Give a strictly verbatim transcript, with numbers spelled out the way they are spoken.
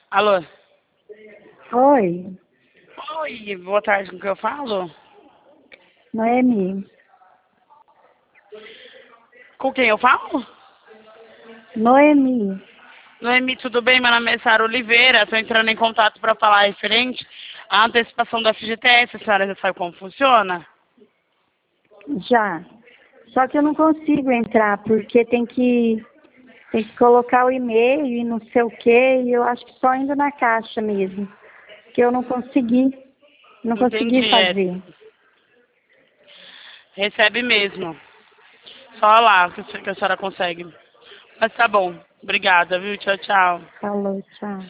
Alô? Oi, Oi, boa tarde, com quem eu falo? Noemi. Com quem eu falo? Noemi, Noemi, tudo bem? Meu nome é Sara Oliveira, estou entrando em contato para falar referente à antecipação da F G T S. A senhora já sabe como funciona? já. Só que eu não consigo entrar, porque tem que, tem que colocar o e-mail e não sei o quê, e eu acho que só indo na caixa mesmo. Que eu não consegui, não consegui Entendi, é, fazer. recebe mesmo. Só lá que a senhora consegue. Mas tá bom, obrigada, viu? Tchau, tchau. Falou, tchau.